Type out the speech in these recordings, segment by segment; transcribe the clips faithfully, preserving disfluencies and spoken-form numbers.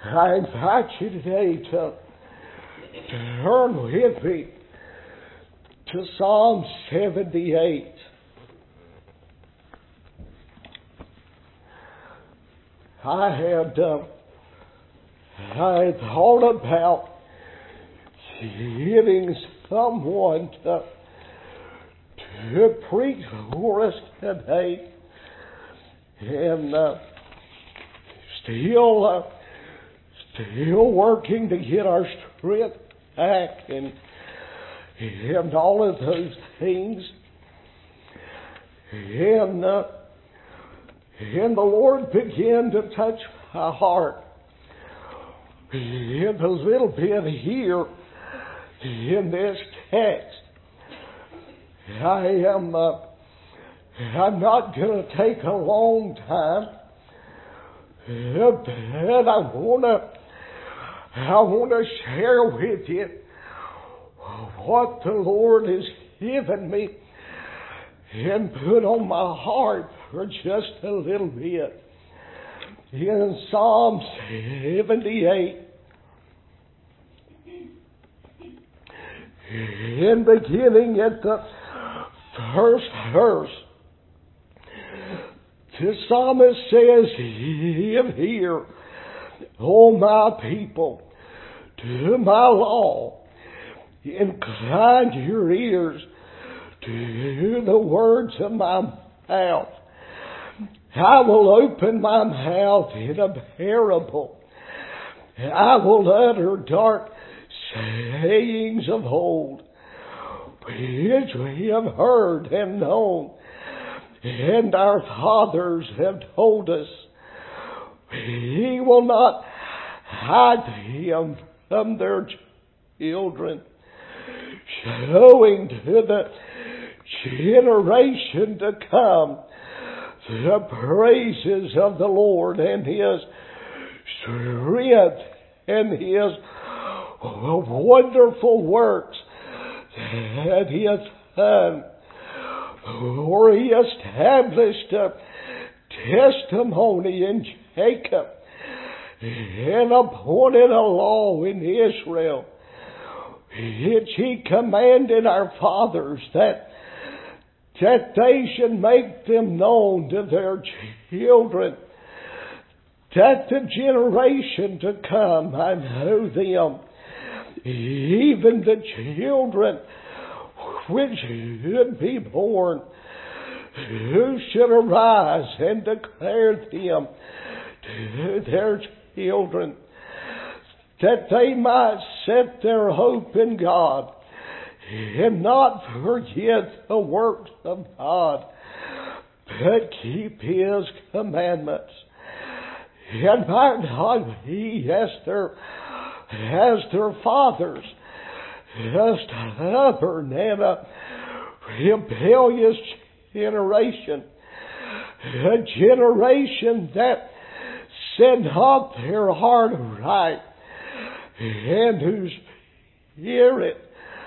I invite you today to turn with me to Psalm seventy-eight. I had uh, I had thought about getting someone to, to preach for us today, and uh, still uh, still working to get our strength back and and all of those things. And uh, and the Lord began to touch my heart. And a little bit here in this text. I am uh, I'm not going to take a long time, but I want to I want to share with you what the Lord has given me and put on my heart for just a little bit. In Psalm seventy-eight, in beginning at the first verse, the psalmist says, "Give ear, O my people, to my law. Incline your ears to the words of my mouth. I will open my mouth in a parable. I will utter dark sayings of old, which we have heard and known, and our fathers have told us. He will not hide them from their children, showing to the generation to come the praises of the Lord and His strength and His wonderful works that He has done. For He established a testimony in Jacob and appointed a law in Israel, which He commanded our fathers that that they should make them known to their children, that the generation to come might know them, even the children which should be born, who should arise and declare them to their children, that they might set their hope in God and not forget the works of God, but keep His commandments, and might not be as their, as their fathers, a stubborn and a rebellious generation, a generation that set not their heart right, and whose spirit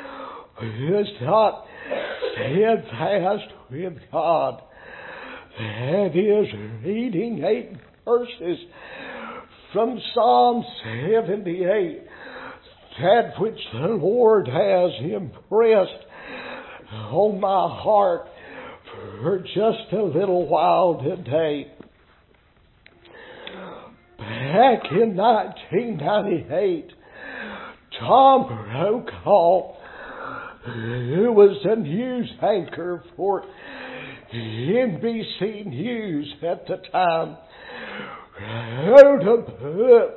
is not steadfast with God. That is reading eight verses from Psalm seventy-eight, that which the Lord has impressed on my heart for just a little while today. Back in nineteen ninety-eight, Tom Brokaw, who was a news anchor for N B C News at the time, wrote a book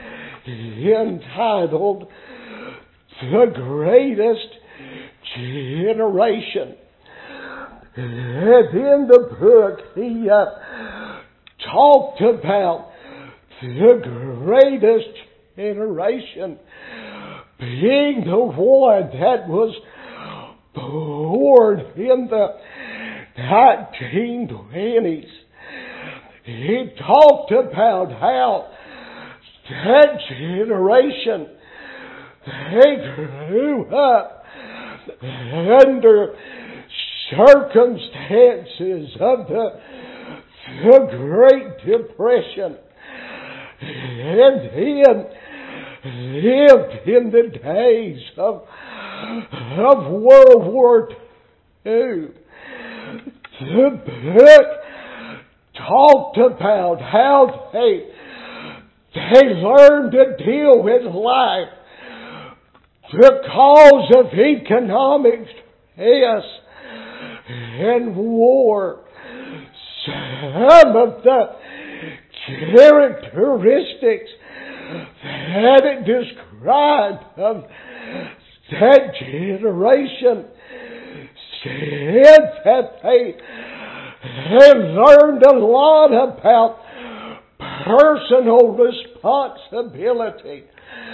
entitled The Greatest Generation. And in the book, he uh, talked about the greatest generation being the one that was born in the nineteen twenties. He talked about how that generation, they grew up under circumstances of the, the Great Depression. and then lived in the days of, of World War Two. The book talked about how they, they learned to deal with life because of economic stress and war. Some of the characteristics that it described of that generation said that they had learned a lot about personal responsibility.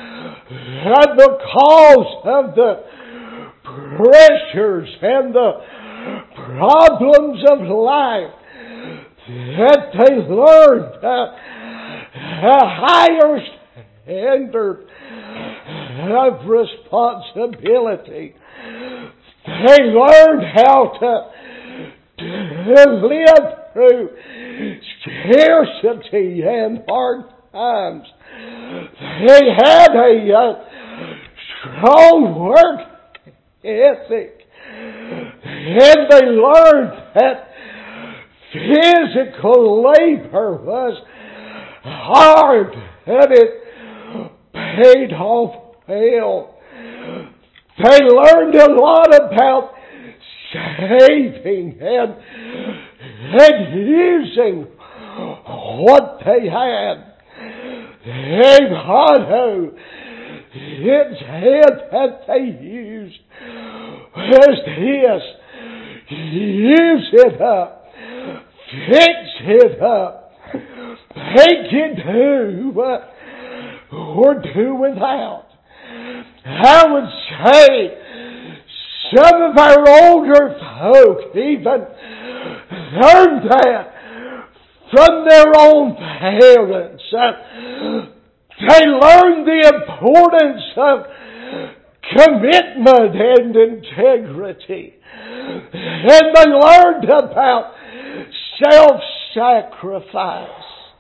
And because of the pressures and the problems of life, that they learned a, a higher standard of responsibility. They learned how to, to live through scarcity and hard times. They had a, a strong work ethic. And they learned that physical labor was hard and it paid off well. They learned a lot about saving and, and using what they had. A motto it said that they used was this: use it up, fix it up, make it do what or do without. I would say some of our older folk even learned that from their own parents. Uh, they learned the importance of commitment and integrity. And they learned about self-sacrifice.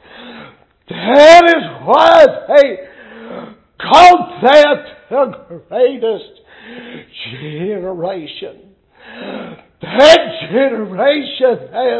That is why they called that the greatest generation. That generation has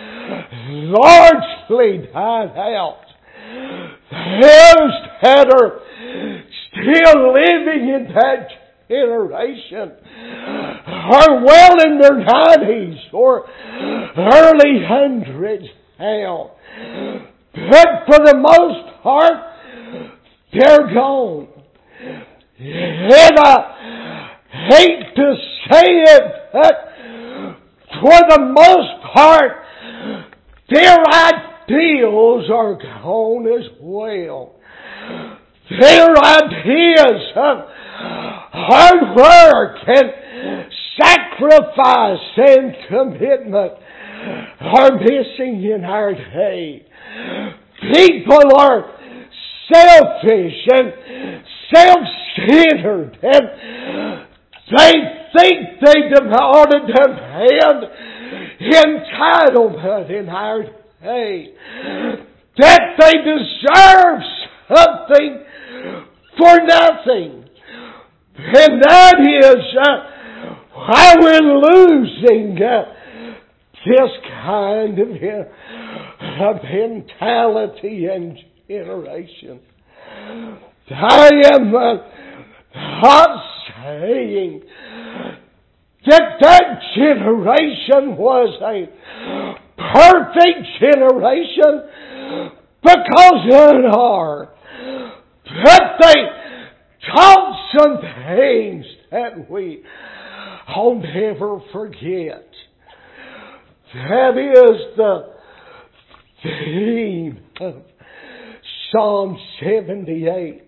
largely died out. Those that are still living in that generation are well in their nineties or early hundreds now. But for the most part, they're gone. And I hate to say it, but for the most part, their ideals are gone as well. Their ideas of hard work and sacrifice and commitment are missing in our day. People are selfish and self-centered, and they think they ought to demand entitlement in our day, that they deserve something for nothing. And that is uh, why we're losing uh, this kind of, uh, of mentality and generation. I am uh, not saying that that generation was a perfect generation, because they are. But they taught some things that we will never forget. That is the theme of Psalm seventy-eight.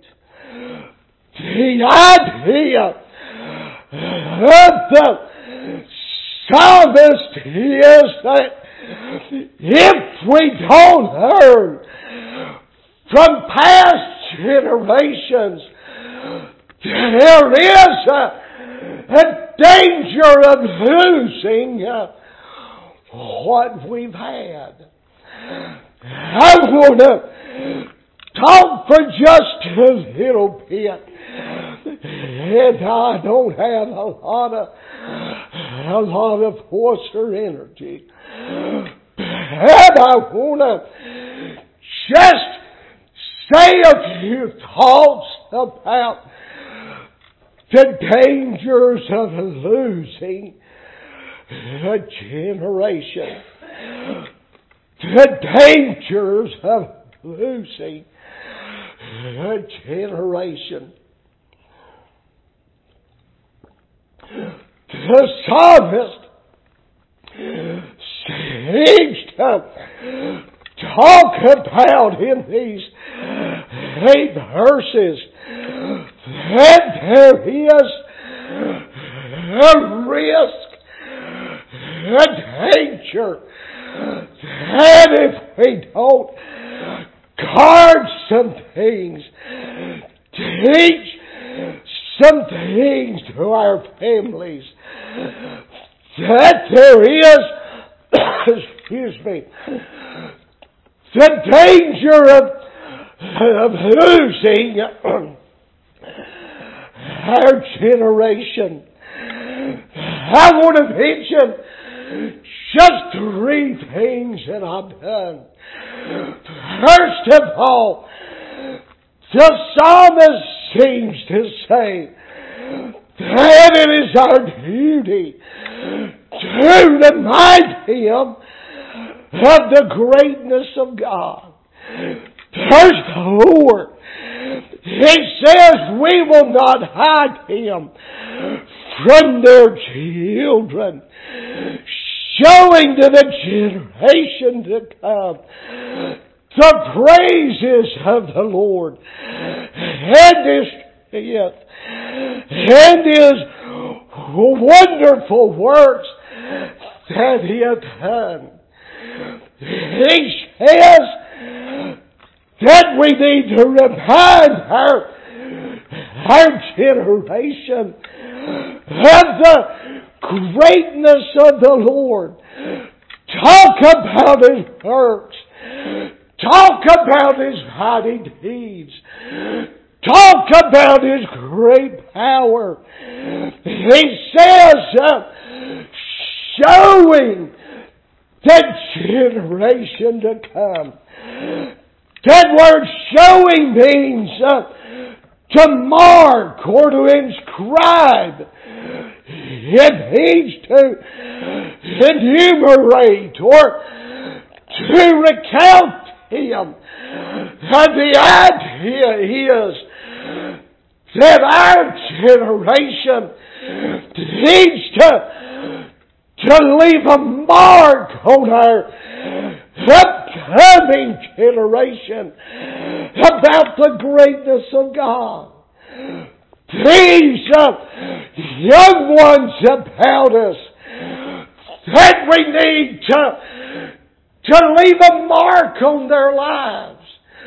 The idea of the psalmist is that if we don't learn from past generations, there is a, a danger of losing uh, what we've had. I want to talk for just a little bit. And I don't have a lot of a lot of force or energy. And I want to just say a few thoughts about the dangers of losing a generation. The dangers of losing a generation. The psalmist seems to talk about in these eight verses that there is a risk, a danger, that if we don't guard some things, teach some things to our families, that there is, excuse me, the danger of, of losing our generation. I want to mention just three things that I've done. First of all, the psalmist seems to say that it is our duty to remind him of the greatness of God. There's the Lord. He says we will not hide Him from their children, showing to the generation to come the praises of the Lord and His strength and His wonderful works that He hath done. He says that we need to remind our, our generation of the greatness of the Lord. Talk about His works. Talk about His mighty deeds. Talk about His great power. He says, uh, showing the generation to come. That word showing means uh, to mark or to inscribe. It means to enumerate or to recount Him. And the idea is that our generation needs to, to leave a mark on our upcoming generation about the greatness of God. These uh, young ones about us, that we need to, to leave a mark on their lives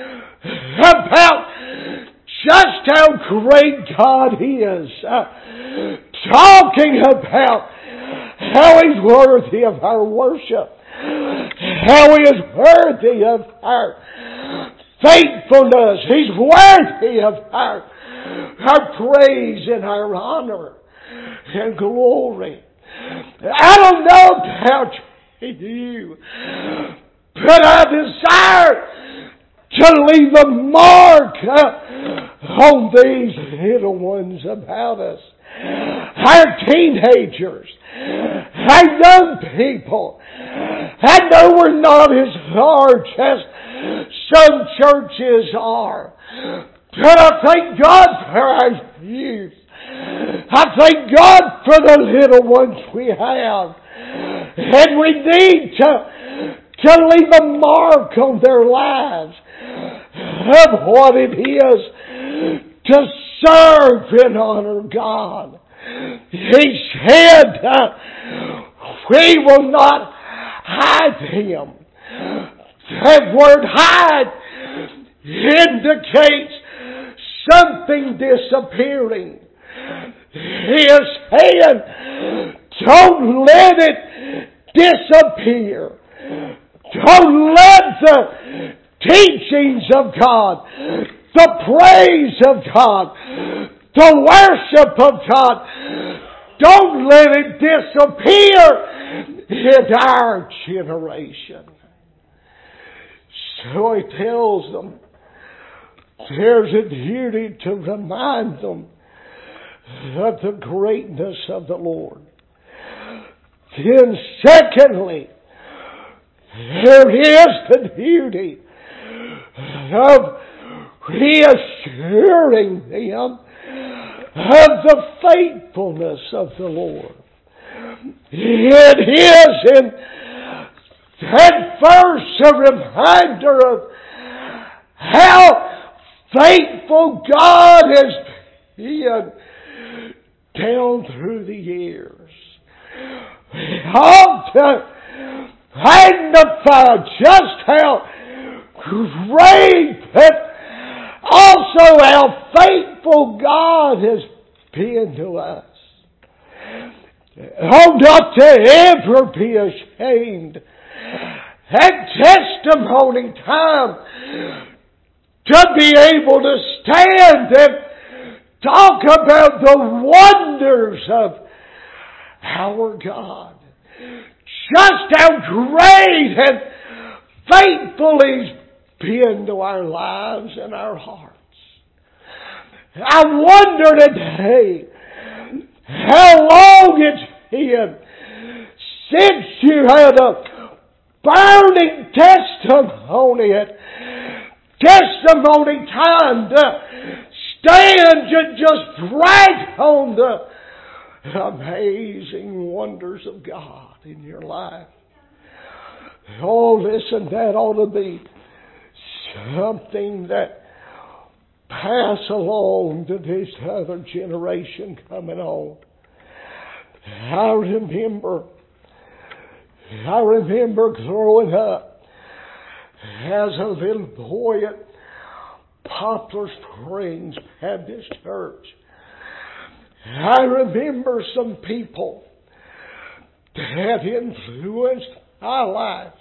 about just how great God is. Uh, talking about how He's worthy of our worship, how He is worthy of our faithfulness. He's worthy of our, our praise and our honor and glory. I don't know about you, but I desire to leave a mark on these little ones about us. Our teenagers, our young people. I know we're not as large as some churches are, but I thank God for our youth. I thank God for the little ones we have. And we need to, to leave a mark on their lives of what it is to serve and honor God. He said, uh, we will not hide Him. That word hide indicates something disappearing. He is saying, don't let it disappear. Don't let the teachings of God, the praise of God, the worship of God. Don't let it disappear in our generation. So he tells them there's a duty to remind them of the greatness of the Lord. Then secondly, there is the duty of reassuring them of the faithfulness of the Lord. It is in that verse a reminder of how faithful God has been down through the years. How to magnify just how great, but also how faithful God has been to us. Oh, not to ever be ashamed. At testimony time, to be able to stand and talk about the wonders of our God. Just how great and faithful He's been to our lives and our hearts. I wonder today how long it's been since you had a burning testimony at testimony time to stand and just brag on the amazing wonders of God in your life. Oh, listen, that ought to be something that pass along to this other generation coming on. I remember, I remember growing up as a little boy at Poplar Springs Baptist Church. I remember some people that influenced my life.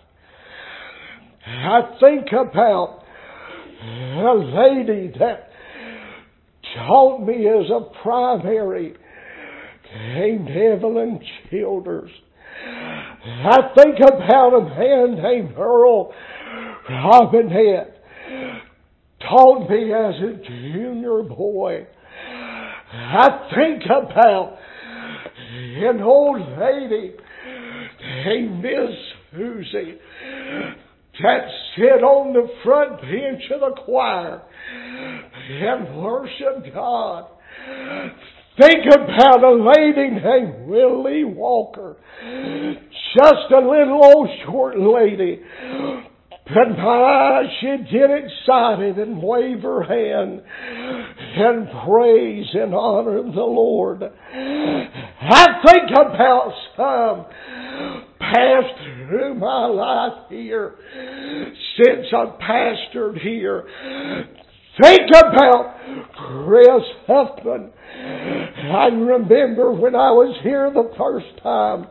I think about a lady that taught me as a primary named Evelyn Childers. I think about a man named Earl Robinette. Taught me as a junior boy. I think about an old lady named Miss Susie that sit on the front bench of the choir and worship God. Think about a lady named Willie Walker. Just a little old short lady. But my, she'd get excited and wave her hand and praise and honor the Lord. I think about some passed through my life here since I pastored here. Think about Chris Huffman. I remember when I was here the first time,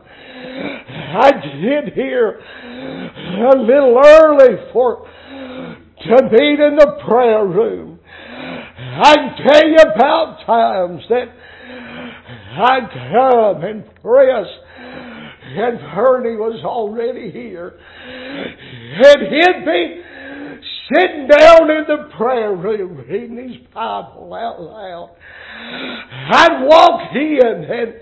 I did here a little early for to meet in the prayer room. I tell you about times that I'd come and Chris and Bernie was already here, and he'd be sitting down in the prayer room reading his Bible out loud. I'd walk in and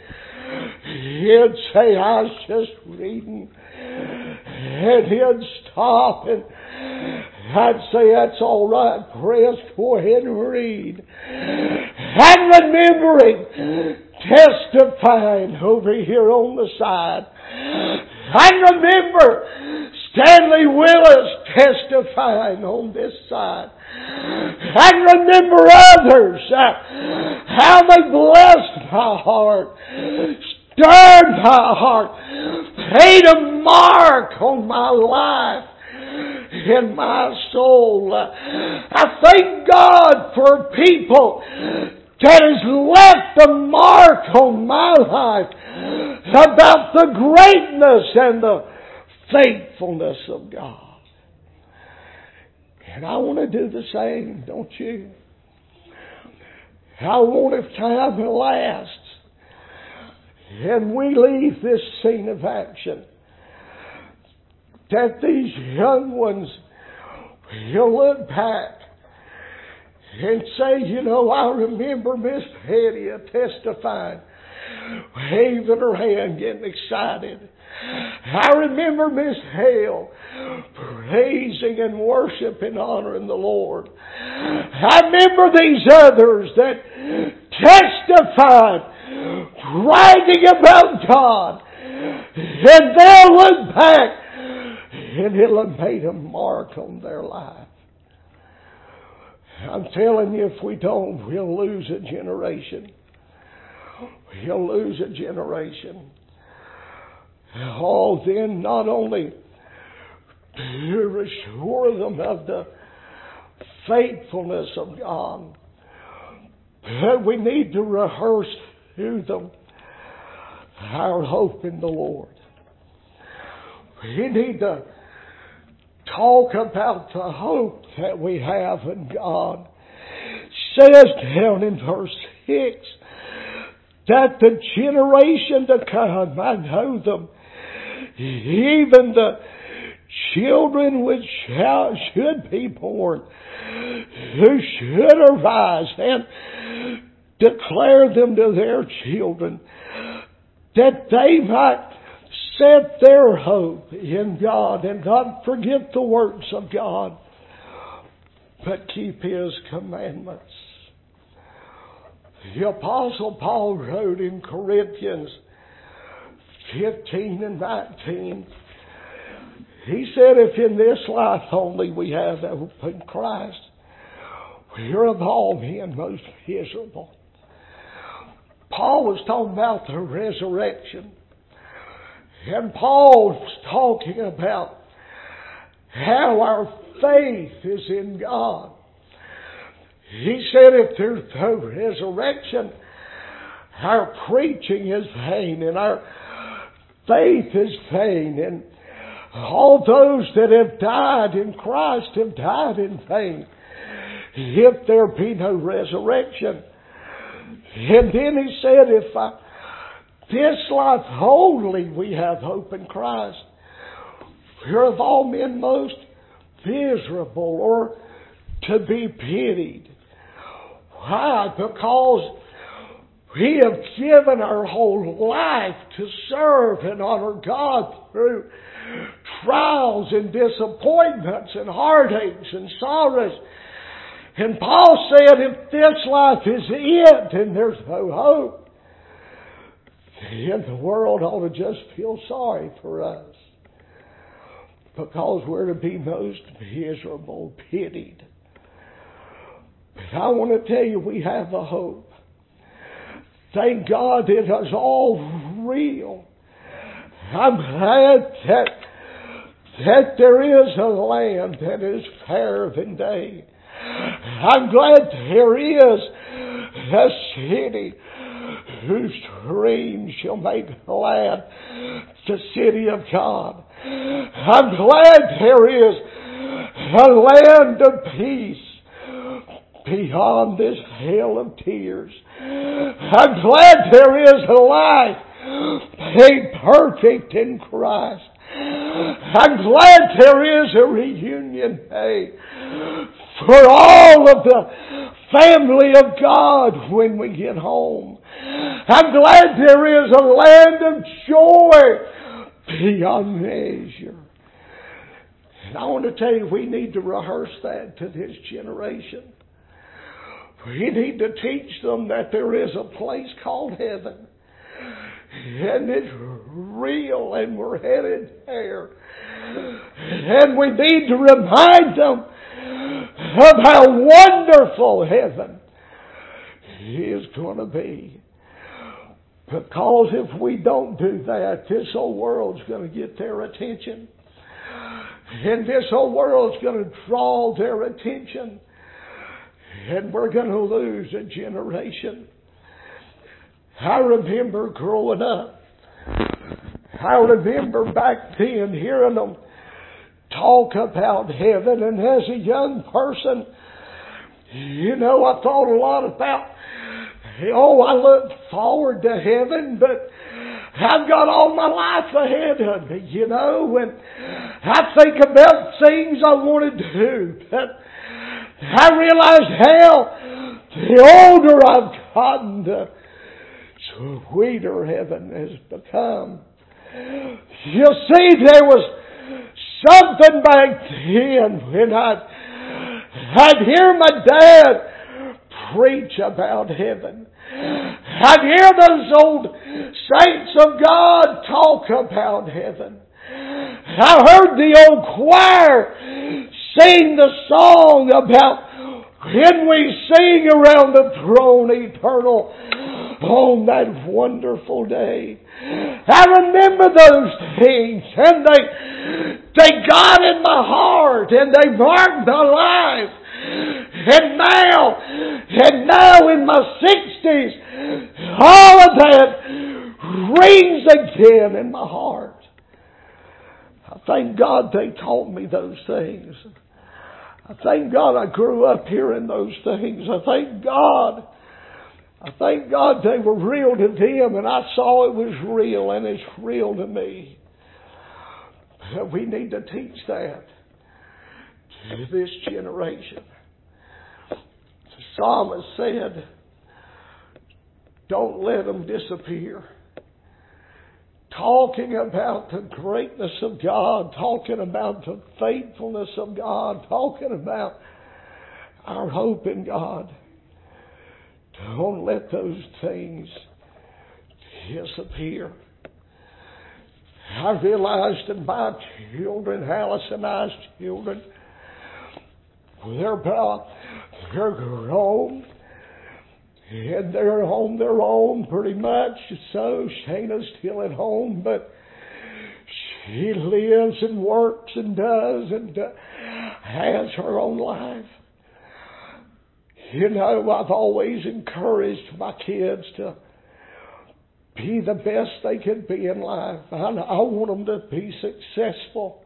he'd say, I was just reading. And he'd stop and I'd say, that's all right, Chris, go ahead and read. I'm remembering testifying over here on the side. I remember Stanley Willis testifying on this side. I remember others, uh, how they blessed my heart, stirred my heart, made a mark on my life and my soul. I thank God for people that has left a mark on my life about the greatness and the faithfulness of God. And I want to do the same, don't you? I want, if time lasts and we leave this scene of action, that these young ones will look back and say, you know, I remember Miss Hetty testifying, waving her hand, getting excited. I remember Miss Hale praising and worshiping, honoring the Lord. I remember these others that testified, bragging about God. And they'll look back and it'll have made a mark on their life. I'm telling you, if we don't, we'll lose a generation. We'll lose a generation. Oh, then not only to assure them of the faithfulness of God, but we need to rehearse to them our hope in the Lord. We need to talk about the hope that we have in God. It says down in verse six that the generation to come might know them, even the children which shall, should be born, who should arise and declare them to their children, that they might set their hope in God and not forget the works of God, but keep His commandments. The Apostle Paul wrote in Corinthians fifteen and nineteen, he said, if in this life only we have hope in Christ, we are of all men most miserable. Paul was talking about the resurrection. And Paul was talking about how our faith is in God. He said if there's no resurrection, our preaching is vain and our faith is vain. And all those that have died in Christ have died in vain, if there be no resurrection. And then he said, if I, this life only we have hope in Christ, we're of all men most miserable or to be pitied. Why? Because we have given our whole life to serve and honor God through trials and disappointments and heartaches and sorrows. And Paul said, if this life is it and there's no hope, then the world ought to just feel sorry for us, because we're to be most miserable, pitied. But I want to tell you, we have a hope. Thank God it is all real. I'm glad that, that there is a land that is fairer than day. I'm glad there is a city whose streams shall make glad the city of God. I'm glad there is a land of peace beyond this hell of tears. I'm glad there is a life made perfect in Christ. I'm glad there is a reunion day for all of the family of God when we get home. I'm glad there is a land of joy beyond measure. And I want to tell you, we need to rehearse that to this generation. We need to teach them that there is a place called heaven. And it's real, and we're headed there. And we need to remind them of how wonderful heaven is going to be. Because if we don't do that, this old world's going to get their attention. And this old world's going to draw their attention. And we're going to lose a generation. I remember growing up. I remember back then hearing them talk about heaven. And as a young person, you know, I thought a lot about, oh, I look forward to heaven, but I've got all my life ahead of me, you know, and I think about things I want to do. But I realize how the older I've gotten, the sweeter heaven has become. You see, there was something back then when I'd, I'd hear my dad preach about heaven. I'd hear those old saints of God talk about heaven. I heard the old choir sing the song about when we sing around the throne eternal on that wonderful day. I remember those things, and they they got in my heart, and they marked my life. And now, and now in my sixties, all of that rings again in my heart. I thank God they taught me those things. I thank God I grew up hearing those things. I thank God. I thank God they were real to them, and I saw it was real, and it's real to me. But we need to teach that to this generation. The psalmist said, don't let them disappear. Talking about the greatness of God, talking about the faithfulness of God, talking about our hope in God. Don't let those things disappear. I realized that my children, Alice and I's children, they're about, they're grown. And they're on their own pretty much. So Shana's still at home, but she lives and works and does and uh, has her own life. You know, I've always encouraged my kids to be the best they can be in life. I, I want them to be successful.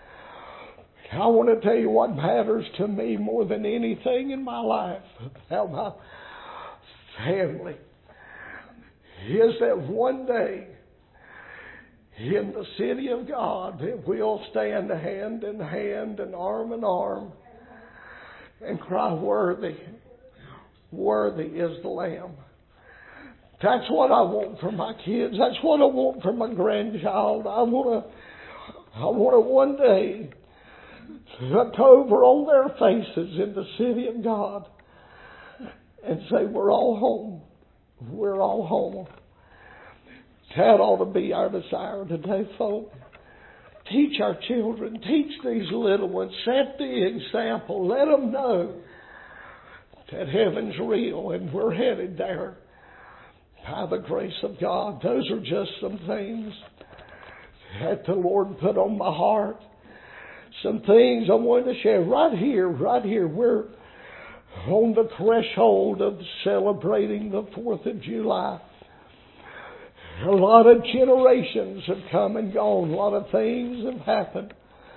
I want to tell you what matters to me more than anything in my life about my family is that one day in the city of God that we'll stand hand in hand and arm in arm and cry, worthy, worthy is the Lamb. That's what I want for my kids. That's what I want for my grandchild. I want to, I want to one day look over on their faces in the city of God and say, we're all home. We're all home. That ought to be our desire today, folks. Teach our children. Teach these little ones. Set the example. Let them know that heaven's real and we're headed there by the grace of God. Those are just some things that the Lord put on my heart. Some things I wanted to share right here, right here. We're on the threshold of celebrating the fourth of July. A lot of generations have come and gone. A lot of things have happened.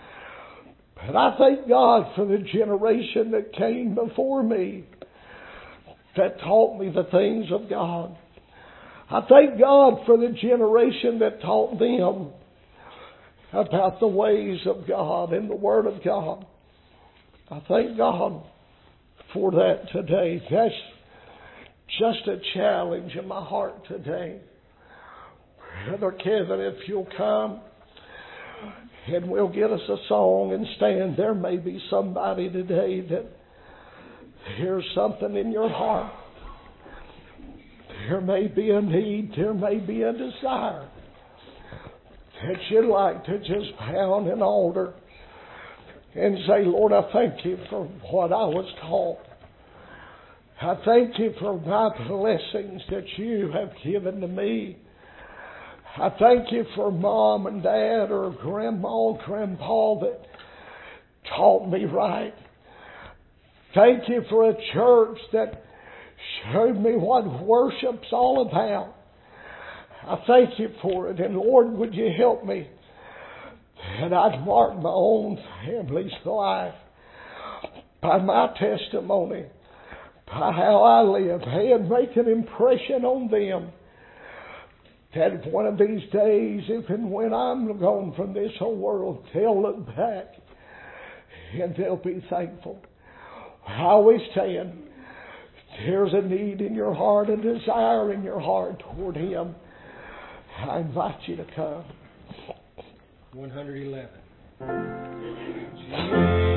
But I thank God for the generation that came before me that taught me the things of God. I thank God for the generation that taught them about the ways of God and the Word of God. I thank God for that today. That's just a challenge in my heart today. Brother Kevin, if you'll come and we'll get us a song and stand. There may be somebody today that hears something in your heart. There may be a need. There may be a desire that you'd like to just pound an altar and say, Lord, I thank you for what I was taught. I thank you for my blessings that you have given to me. I thank you for mom and dad or grandma and grandpa that taught me right. Thank you for a church that showed me what worship's all about. I thank you for it. And Lord, would you help me And I'd mark my own family's life by my testimony, by how I live, and make an impression on them. That one of these days, if and when I'm gone from this whole world, they'll look back and they'll be thankful. I always saying, there's a need in your heart, a desire in your heart toward Him. I invite you to come. one eleven.